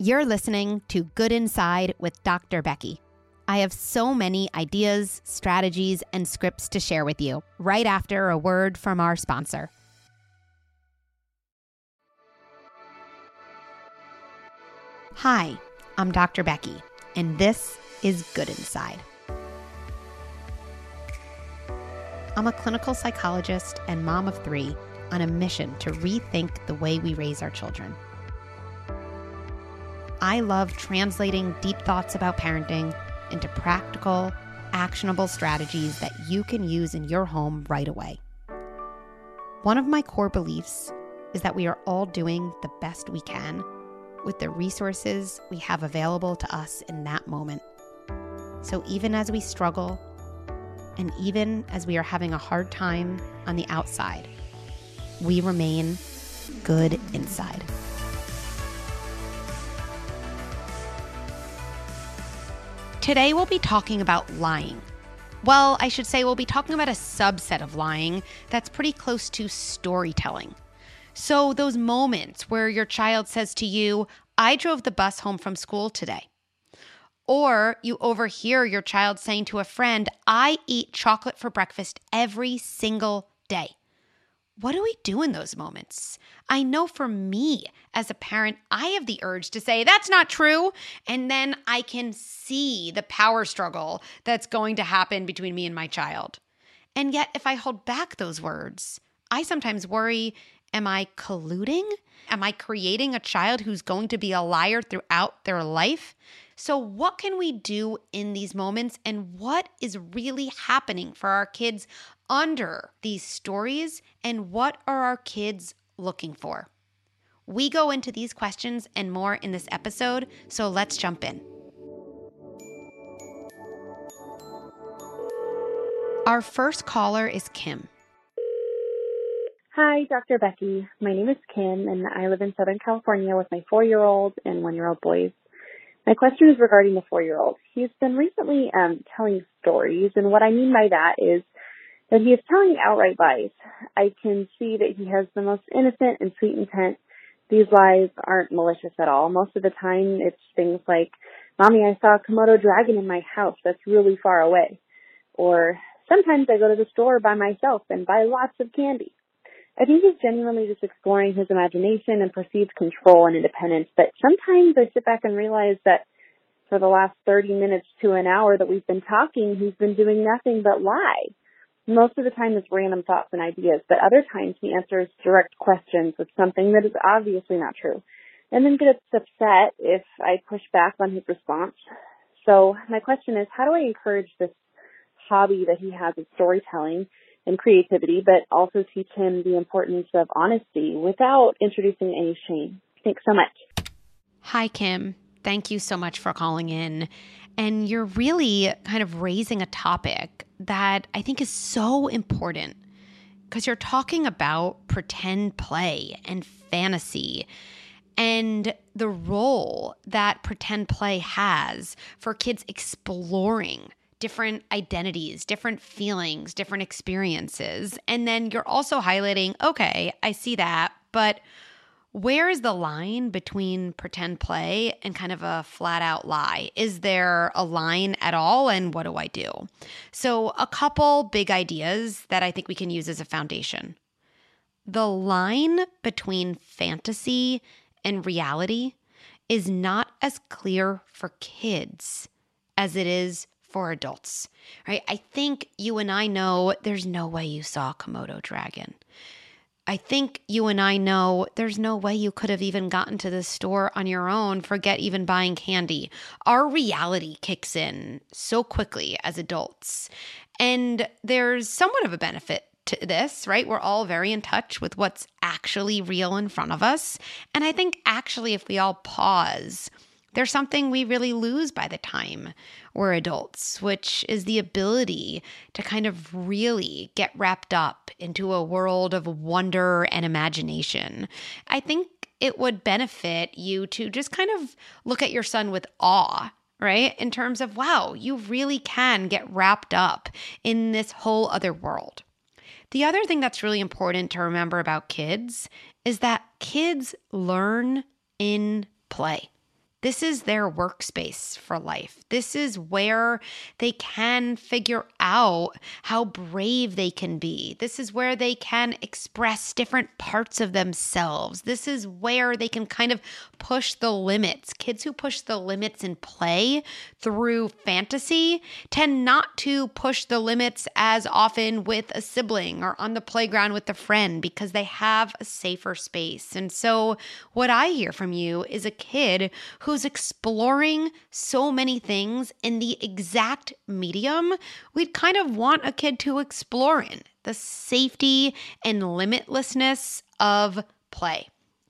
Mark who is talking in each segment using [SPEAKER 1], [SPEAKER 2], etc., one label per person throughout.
[SPEAKER 1] You're listening to Good Inside with Dr. Becky. I have so many ideas, strategies, and scripts to share with you right after a word from our sponsor. Hi, I'm Dr. Becky, and this is Good Inside. I'm a clinical psychologist and mom of 3 on a mission to rethink the way we raise our children. I love translating deep thoughts about parenting into practical, actionable strategies that you can use in your home right away. One of my core beliefs is that we are all doing the best we can with the resources we have available to us in that moment. So even as we struggle, and even as we are having a hard time on the outside, we remain good inside. Today we'll be talking about lying. Well, I should say we'll be talking about a subset of lying that's pretty close to storytelling. So those moments where your child says to you, "I drove the bus home from school today." Or you overhear your child saying to a friend, "I eat chocolate for breakfast every single day." What do we do in those moments? I know for me as a parent, I have the urge to say, "That's not true." And then I can see the power struggle that's going to happen between me and my child. And yet, if I hold back those words, I sometimes worry, am I colluding? Am I creating a child who's going to be a liar throughout their life? So what can we do in these moments, and what is really happening for our kids under these stories, and what are our kids looking for? We go into these questions and more in this episode, so let's jump in. Our first caller is Kim.
[SPEAKER 2] Hi, Dr. Becky. My name is Kim, and I live in Southern California with my 4-year-old and 1-year-old boys. My question is regarding the 4-year-old. He's been recently telling stories, and what I mean by that is that he is telling outright lies. I can see that he has the most innocent and sweet intent. These lies aren't malicious at all. Most of the time, it's things like, "Mommy, I saw a Komodo dragon in my house that's really far away." Or, "Sometimes I go to the store by myself and buy lots of candy." I think he's genuinely just exploring his imagination and perceived control and independence, but sometimes I sit back and realize that for the last 30 minutes to an hour that we've been talking, he's been doing nothing but lie. Most of the time it's random thoughts and ideas, but other times he answers direct questions with something that is obviously not true, and then gets upset if I push back on his response. So my question is, how do I encourage this hobby that he has of storytelling and creativity, but also teach him the importance of honesty without introducing any shame? Thanks so much.
[SPEAKER 1] Hi, Kim. Thank you so much for calling in. And you're really kind of raising a topic that I think is so important, because you're talking about pretend play and fantasy and the role that pretend play has for kids exploring different identities, different feelings, different experiences. And then you're also highlighting, okay, I see that, but where is the line between pretend play and kind of a flat out lie? Is there a line at all? And what do I do? So a couple big ideas that I think we can use as a foundation. The line between fantasy and reality is not as clear for kids as it is for adults, right? I think you and I know there's no way you saw a Komodo dragon. I think you and I know there's no way you could have even gotten to the store on your own, forget even buying candy. Our reality kicks in so quickly as adults. And there's somewhat of a benefit to this, right? We're all very in touch with what's actually real in front of us. And I think actually if we all pause, there's something we really lose by the time we're adults, which is the ability to kind of really get wrapped up into a world of wonder and imagination. I think it would benefit you to just kind of look at your son with awe, right? In terms of, wow, you really can get wrapped up in this whole other world. The other thing that's really important to remember about kids is that kids learn in play. This is their workspace for life. This is where they can figure out how brave they can be. This is where they can express different parts of themselves. This is where they can kind of push the limits. Kids who push the limits in play through fantasy tend not to push the limits as often with a sibling or on the playground with a friend because they have a safer space. And so what I hear from you is a kid who's exploring so many things in the exact medium we'd kind of want a kid to explore in, the safety and limitlessness of play.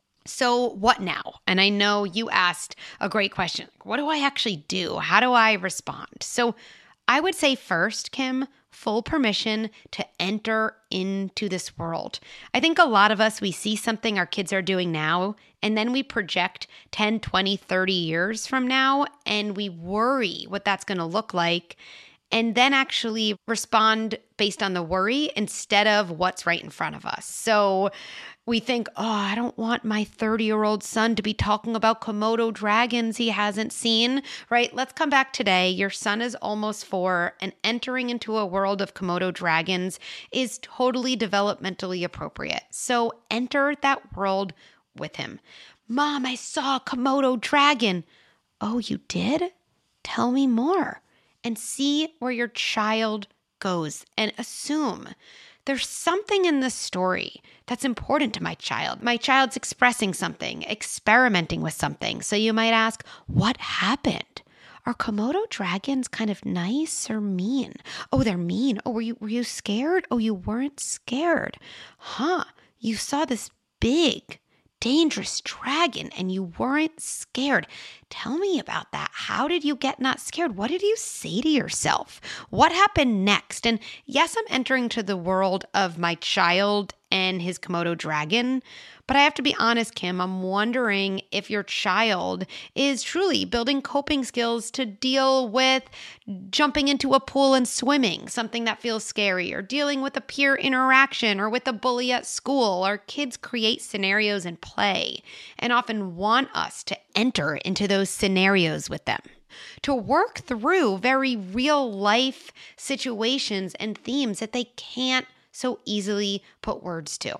[SPEAKER 1] So what now? And I know you asked a great question. What do I actually do? How do I respond? So I would say first, Kim, full permission to enter into this world. I think a lot of us, we see something our kids are doing now, and then we project 10, 20, 30 years from now, and we worry what that's going to look like, and then actually respond based on the worry instead of what's right in front of us. So we think, oh, I don't want my 30-year-old son to be talking about Komodo dragons he hasn't seen, right? Let's come back today. Your son is almost 4, and entering into a world of Komodo dragons is totally developmentally appropriate. So enter that world with him. Mom, I saw a Komodo dragon. Oh, you did? Tell me more. And see where your child goes and assume there's something in this story that's important to my child. My child's expressing something, experimenting with something. So you might ask, what happened? Are Komodo dragons kind of nice or mean? Oh, they're mean. Oh, were you scared? Oh, you weren't scared. Huh. You saw this big, dangerous dragon and you weren't scared. Tell me about that. How did you get not scared? What did you say to yourself? What happened next? And yes, I'm entering to the world of my child and his Komodo dragon, but I have to be honest, Kim, I'm wondering if your child is truly building coping skills to deal with jumping into a pool and swimming, something that feels scary, or dealing with a peer interaction or with a bully at school. Our kids create scenarios and play and often want us to enter into those scenarios with them, to work through very real life situations and themes that they can't so easily put words to.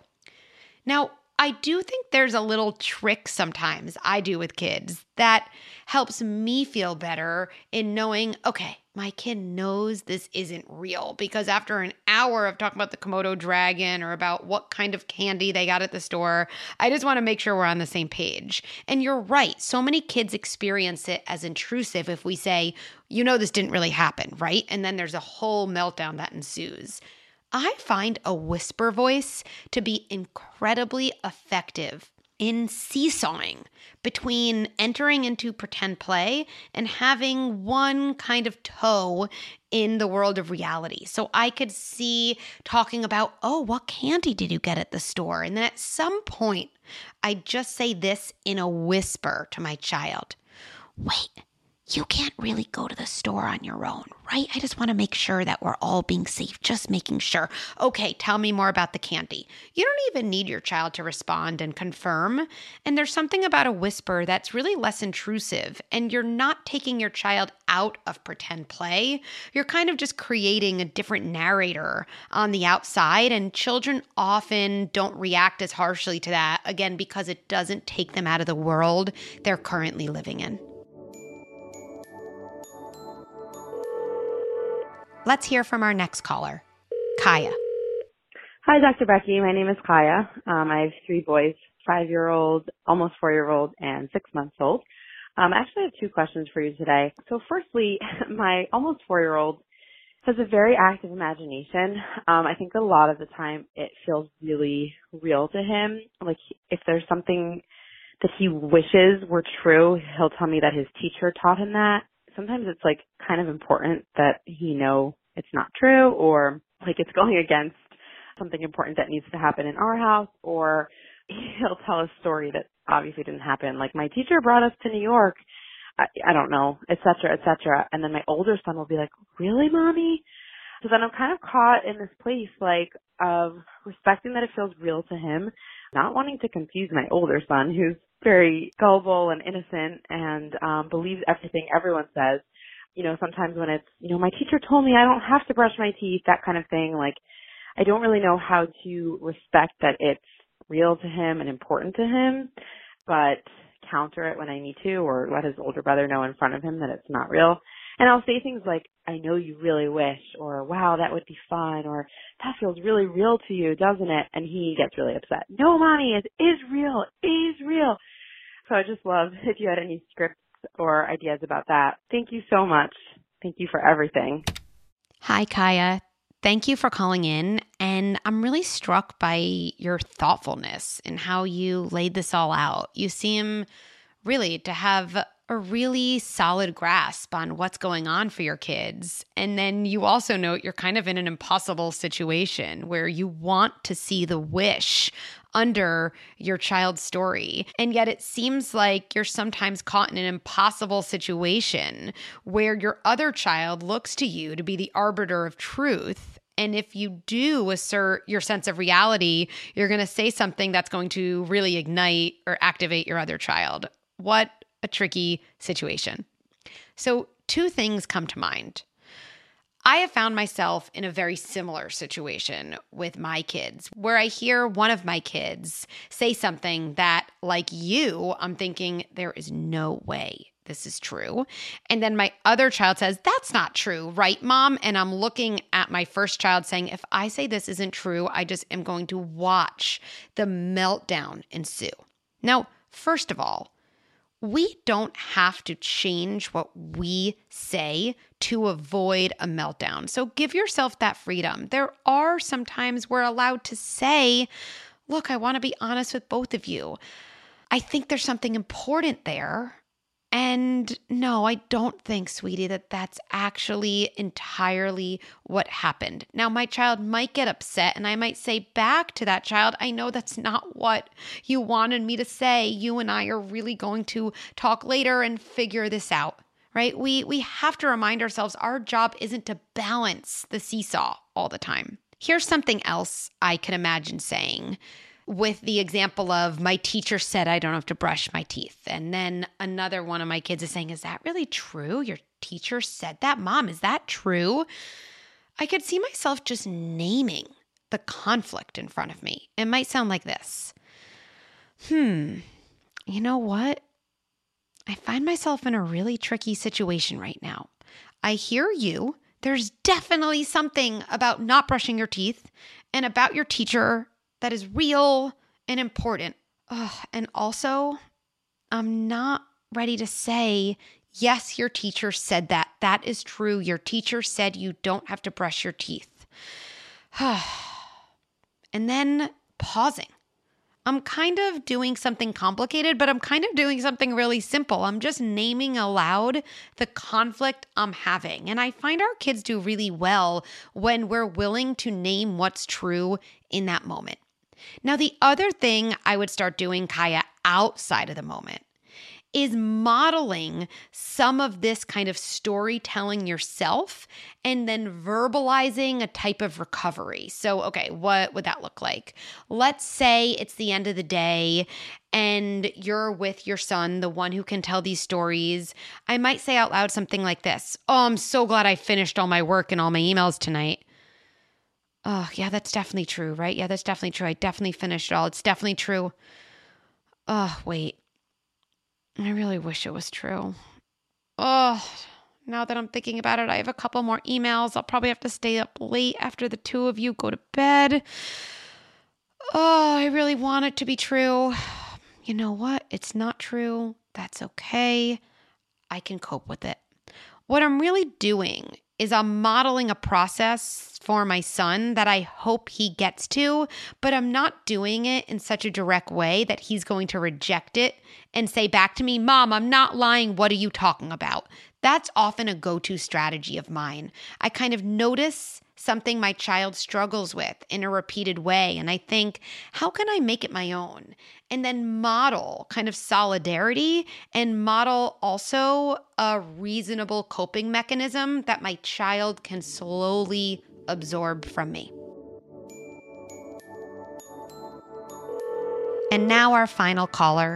[SPEAKER 1] Now, I do think there's a little trick sometimes I do with kids that helps me feel better in knowing, okay, my kid knows this isn't real, because after an hour of talking about the Komodo dragon or about what kind of candy they got at the store, I just want to make sure we're on the same page. And you're right. So many kids experience it as intrusive if we say, you know, this didn't really happen, right? And then there's a whole meltdown that ensues. I find a whisper voice to be incredibly effective in seesawing between entering into pretend play and having one kind of toe in the world of reality. So I could see talking about, oh, what candy did you get at the store? And then at some point, I just say this in a whisper to my child. Wait. You can't really go to the store on your own, right? I just want to make sure that we're all being safe, just making sure. Okay, tell me more about the candy. You don't even need your child to respond and confirm. And there's something about a whisper that's really less intrusive, and you're not taking your child out of pretend play. You're kind of just creating a different narrator on the outside, and children often don't react as harshly to that, again, because it doesn't take them out of the world they're currently living in. Let's hear from our next caller, Kaya.
[SPEAKER 3] Hi, Dr. Becky. My name is Kaya. I have 3 boys, 5-year-old, almost 4-year-old, and 6 months old. I actually have 2 questions for you today. So firstly, my almost 4-year-old has a very active imagination. I think a lot of the time it feels really real to him. Like if there's something that he wishes were true, he'll tell me that his teacher taught him that. Sometimes it's like kind of important that he know it's not true, or like it's going against something important that needs to happen in our house, or he'll tell a story that obviously didn't happen. Like my teacher brought us to New York. I don't know, et cetera, et cetera. And then my older son will be like, really, mommy? So then I'm kind of caught in this place like of respecting that it feels real to him, not wanting to confuse my older son who's very gullible and innocent and believes everything everyone says. Sometimes when it's, my teacher told me I don't have to brush my teeth, that kind of thing, like I don't really know how to respect that it's real to him and important to him, but counter it when I need to, or let his older brother know in front of him that it's not real. And I'll say things like, I know you really wish, or wow, that would be fun, or that feels really real to you, doesn't it? And he gets really upset. No, Mommy, it is real. It is real. So I just love if you had any scripts or ideas about that. Thank you so much. Thank you for everything.
[SPEAKER 1] Hi, Kaya. Thank you for calling in. And I'm really struck by your thoughtfulness and how you laid this all out. You seem really to have a really solid grasp on what's going on for your kids. And then you also note you're kind of in an impossible situation where you want to see the wish under your child's story. And yet it seems like you're sometimes caught in an impossible situation where your other child looks to you to be the arbiter of truth. And if you do assert your sense of reality, you're going to say something that's going to really ignite or activate your other child. What a tricky situation. So 2 things come to mind. I have found myself in a very similar situation with my kids, where I hear one of my kids say something that, like you, I'm thinking, there is no way this is true. And then my other child says, that's not true, right, Mom? And I'm looking at my first child saying, if I say this isn't true, I just am going to watch the meltdown ensue. Now, first of all, we don't have to change what we say to avoid a meltdown. So give yourself that freedom. There are some times we're allowed to say, look, I want to be honest with both of you. I think there's something important there. And no, I don't think, sweetie, that that's actually entirely what happened. Now, my child might get upset and I might say back to that child, I know that's not what you wanted me to say. You and I are really going to talk later and figure this out, right? We have to remind ourselves our job isn't to balance the seesaw all the time. Here's something else I can imagine saying. With the example of my teacher said I don't have to brush my teeth. And then another one of my kids is saying, is that really true? Your teacher said that? Mom, is that true? I could see myself just naming the conflict in front of me. It might sound like this. You know what? I find myself in a really tricky situation right now. I hear you. There's definitely something about not brushing your teeth and about your teacher that is real and important. And also, I'm not ready to say, yes, your teacher said that. That is true. Your teacher said you don't have to brush your teeth. And then pausing. I'm kind of doing something complicated, but I'm kind of doing something really simple. I'm just naming aloud the conflict I'm having. And I find our kids do really well when we're willing to name what's true in that moment. Now, the other thing I would start doing, Kaya, outside of the moment is modeling some of this kind of storytelling yourself and then verbalizing a type of recovery. So, okay, what would that look like? Let's say it's the end of the day and you're with your son, the one who can tell these stories. I might say out loud something like this. Oh, I'm so glad I finished all my work and all my emails tonight. Oh, yeah, that's definitely true, right? Yeah, that's definitely true. I definitely finished it all. It's definitely true. Oh, wait. I really wish it was true. Oh, now that I'm thinking about it, I have a couple more emails. I'll probably have to stay up late after the 2 of you go to bed. Oh, I really want it to be true. You know what? It's not true. That's okay. I can cope with it. What I'm really doing is I'm modeling a process for my son that I hope he gets to, but I'm not doing it in such a direct way that he's going to reject it and say back to me, Mom, I'm not lying. What are you talking about? That's often a go-to strategy of mine. I kind of notice something my child struggles with in a repeated way, and I think, how can I make it my own? And then model kind of solidarity and model also a reasonable coping mechanism that my child can slowly absorb from me. And now our final caller,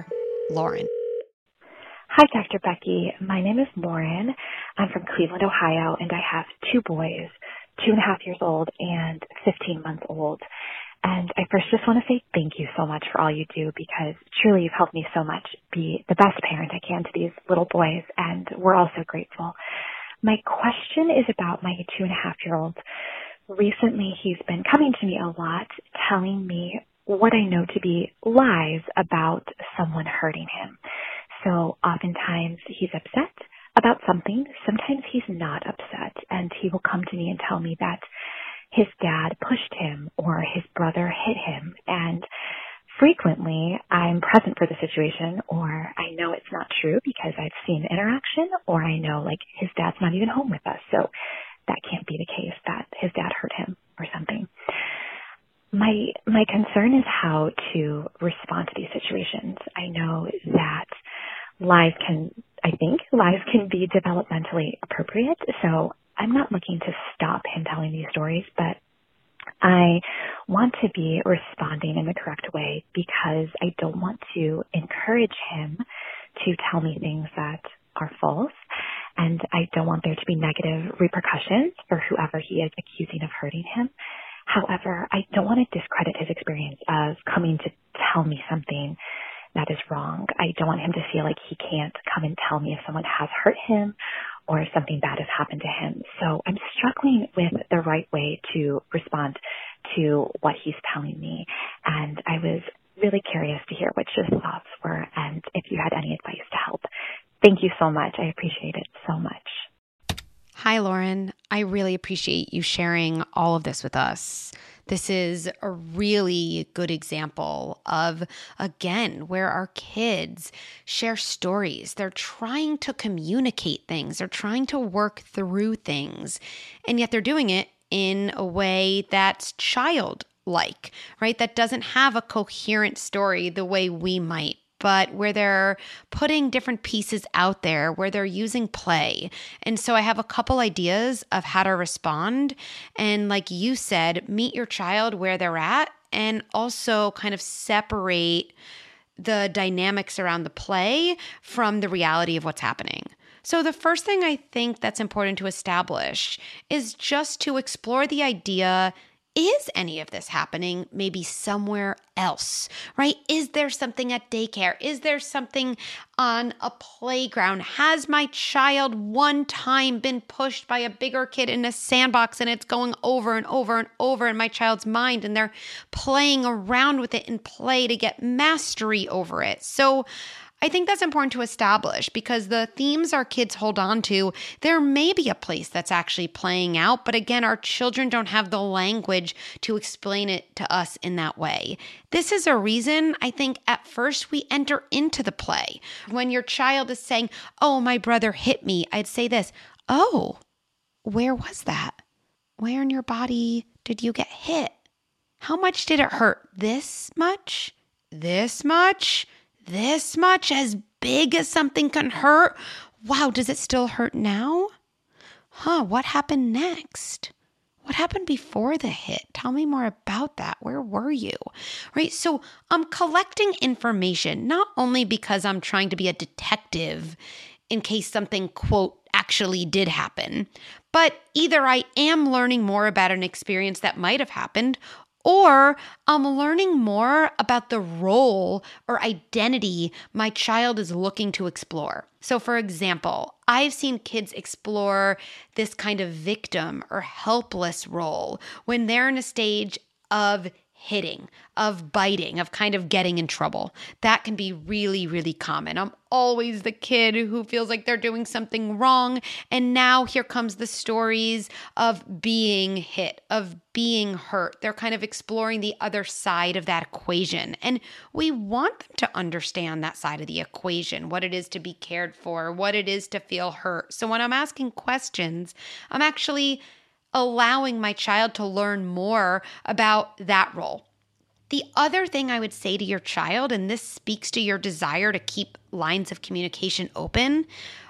[SPEAKER 1] Lauren.
[SPEAKER 4] Hi, Dr. Becky. My name is Lauren. I'm from Cleveland, Ohio, and I have two boys, 2.5 years old and 15 months old. And I first just want to say thank you so much for all you do, because truly you've helped me so much be the best parent I can to these little boys, and we're all so grateful. My question is about my 2.5-year-old. Recently, he's been coming to me a lot, telling me what I know to be lies about someone hurting him. So oftentimes he's upset about something. Sometimes he's not upset, and he will come to me and tell me that his dad pushed him or his brother hit him. And frequently I'm present for the situation, or I know it's not true because I've seen the interaction, or I know like his dad's not even home with us. So that can't be the case, that his dad hurt him or something. My concern is how to respond to these situations. I know that lies can be developmentally appropriate. So I'm not looking to stop him telling these stories, but I want to be responding in the correct way, because I don't want to encourage him to tell me things that are false, and I don't want there to be negative repercussions for whoever he is accusing of hurting him. However, I don't want to discredit his experience of coming to tell me something that is wrong. I don't want him to feel like he can't come and tell me if someone has hurt him or if something bad has happened to him. So I'm struggling with the right way to respond to what he's telling me. And I was really curious to hear what your thoughts were and if you had any advice to help. Thank you so much. I appreciate it so much.
[SPEAKER 1] Hi, Lauren. I really appreciate you sharing all of this with us. This is a really good example of, again, where our kids share stories. They're trying to communicate things. They're trying to work through things. And yet they're doing it in a way that's childlike, right? That doesn't have a coherent story the way we might, but where they're putting different pieces out there, where they're using play. And so I have a couple ideas of how to respond. And like you said, meet your child where they're at, and also kind of separate the dynamics around the play from the reality of what's happening. So the first thing I think that's important to establish is just to explore the idea, is any of this happening maybe somewhere else, right? Is there something at daycare? Is there something on a playground? Has my child one time been pushed by a bigger kid in a sandbox and it's going over and over and over in my child's mind, and they're playing around with it in play to get mastery over it? So I think that's important to establish, because the themes our kids hold on to, there may be a place that's actually playing out. But again, our children don't have the language to explain it to us in that way. This is a reason I think at first we enter into the play. When your child is saying, "Oh, my brother hit me," I'd say this: "Oh, where was that? Where in your body did you get hit? How much did it hurt? This much? This much? This much? As big as something can hurt? Wow, does it still hurt now? What happened next? What happened before the hit? Tell me more about that. Where were you?" Right? So I'm collecting information, not only because I'm trying to be a detective in case something, quote, actually did happen, but either I am learning more about an experience that might have happened, or I'm learning more about the role or identity my child is looking to explore. So for example, I've seen kids explore this kind of victim or helpless role when they're in a stage of hitting, of biting, of kind of getting in trouble. That can be really, really common. I'm always the kid who feels like they're doing something wrong. And now here comes the stories of being hit, of being hurt. They're kind of exploring the other side of that equation. And we want them to understand that side of the equation, what it is to be cared for, what it is to feel hurt. So when I'm asking questions, I'm actually allowing my child to learn more about that role. The other thing I would say to your child, and this speaks to your desire to keep lines of communication open,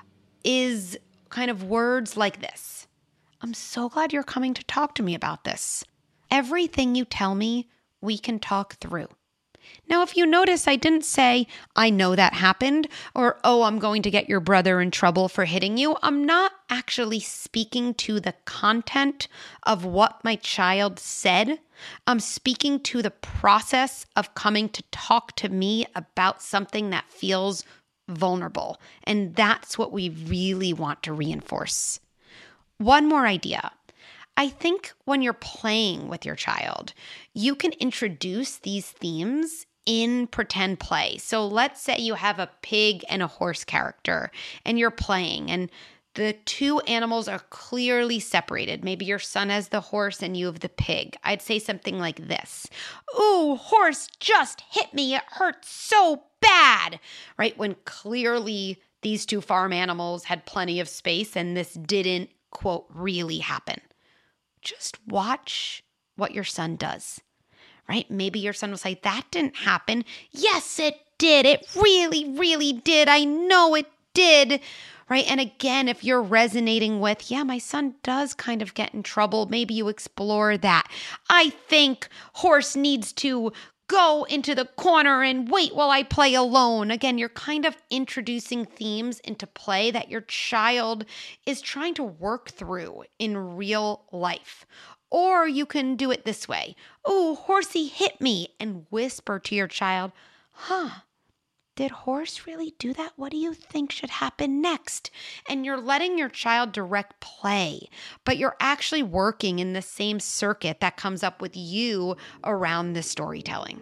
[SPEAKER 1] is kind of words like this: "I'm so glad you're coming to talk to me about this. Everything you tell me, we can talk through. Now, if you notice, I didn't say, I know that happened, or, oh, I'm going to get your brother in trouble for hitting you. I'm not actually speaking to the content of what my child said. I'm speaking to the process of coming to talk to me about something that feels vulnerable. And that's what we really want to reinforce. One more idea. I think when you're playing with your child, you can introduce these themes in pretend play. So let's say you have a pig and a horse character and you're playing and the two animals are clearly separated. Maybe your son has the horse and you have the pig. I'd say something like this. Ooh, horse just hit me. It hurts so bad, right? When clearly these two farm animals had plenty of space and this didn't, quote, really happen. Just watch what your son does, right? Maybe your son will say, that didn't happen. Yes, it did. It really, really did. I know it did, right? And again, if you're resonating with, yeah, my son does kind of get in trouble, maybe you explore that. I think horse needs to go into the corner and wait while I play alone. Again, you're kind of introducing themes into play that your child is trying to work through in real life. Or you can do it this way. Oh, horsey hit me, and whisper to your child, did horse really do that? What do you think should happen next? And you're letting your child direct play, but you're actually working in the same circuit that comes up with you around the storytelling.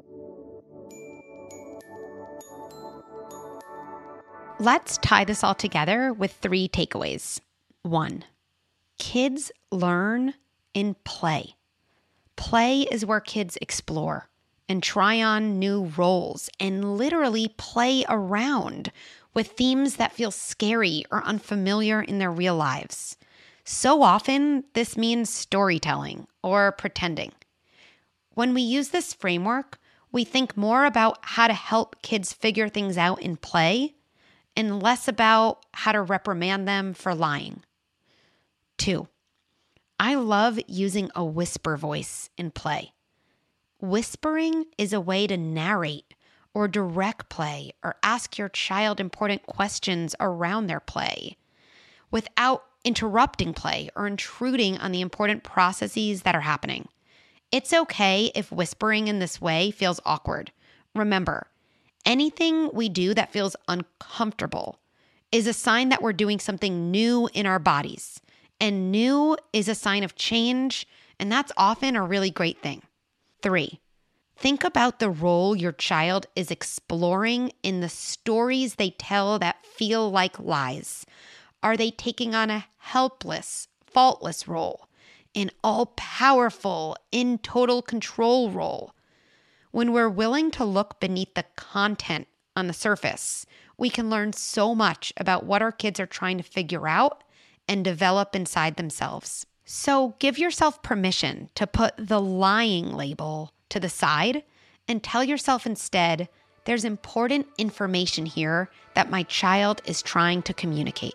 [SPEAKER 1] Let's tie this all together with 3 takeaways. 1, kids learn in play. Play is where kids explore and try on new roles and literally play around with themes that feel scary or unfamiliar in their real lives. So often, this means storytelling or pretending. When we use this framework, we think more about how to help kids figure things out in play and less about how to reprimand them for lying. 2, I love using a whisper voice in play. Whispering is a way to narrate or direct play or ask your child important questions around their play without interrupting play or intruding on the important processes that are happening. It's okay if whispering in this way feels awkward. Remember, anything we do that feels uncomfortable is a sign that we're doing something new in our bodies. And new is a sign of change, and that's often a really great thing. 3, think about the role your child is exploring in the stories they tell that feel like lies. Are they taking on a helpless, faultless role, an all-powerful, in total control role? When we're willing to look beneath the content on the surface, we can learn so much about what our kids are trying to figure out and develop inside themselves. So give yourself permission to put the lying label to the side and tell yourself instead, there's important information here that my child is trying to communicate.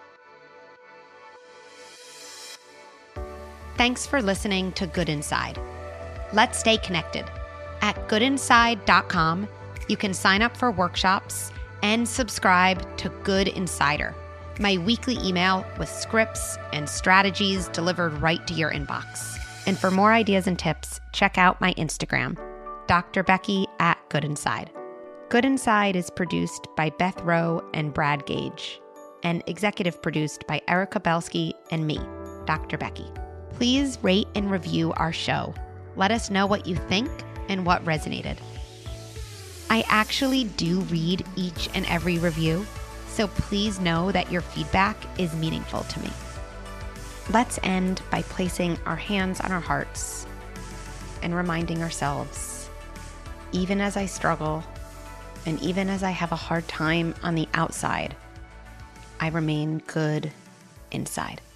[SPEAKER 1] Thanks for listening to Good Inside. Let's stay connected. At goodinside.com, you can sign up for workshops and subscribe to Good Insider, my weekly email with scripts and strategies delivered right to your inbox. And for more ideas and tips, check out my Instagram, Dr. Becky at Good Inside. Good Inside is produced by Beth Rowe and Brad Gage, and executive produced by Erica Belsky and me, Dr. Becky. Please rate and review our show. Let us know what you think and what resonated. I actually do read each and every review, so please know that your feedback is meaningful to me. Let's end by placing our hands on our hearts and reminding ourselves, even as I struggle and even as I have a hard time on the outside, I remain good inside.